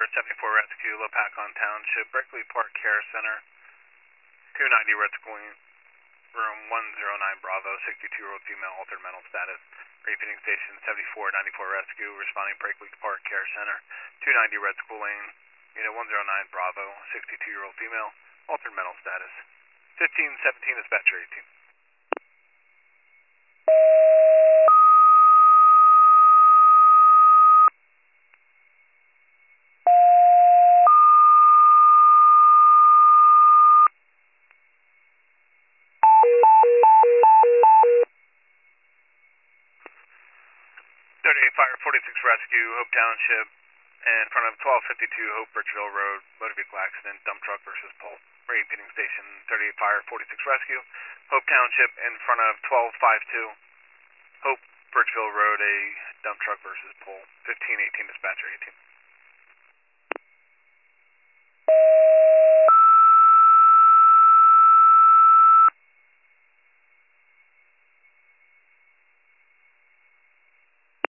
River 74 Rescue, Lopakon Township, Berkeley Park Care Center, 290 Red School Room 109 Bravo, 62-year-old female, altered mental status. Repeating station 7494 Rescue, responding Berkeley Park Care Center, 290 Red School Lane, Unit 109 Bravo, 62-year-old female, altered mental status. 1517 dispatcher 18. 38 Fire 46 Rescue, Hope Township, in front of 1252 Hope Bridgeville Road, motor vehicle accident, dump truck versus pole. Repeating station 38 Fire 46 Rescue, Hope Township, in front of 1252 Hope Bridgeville Road, a dump truck versus pole. 1518 dispatcher 18.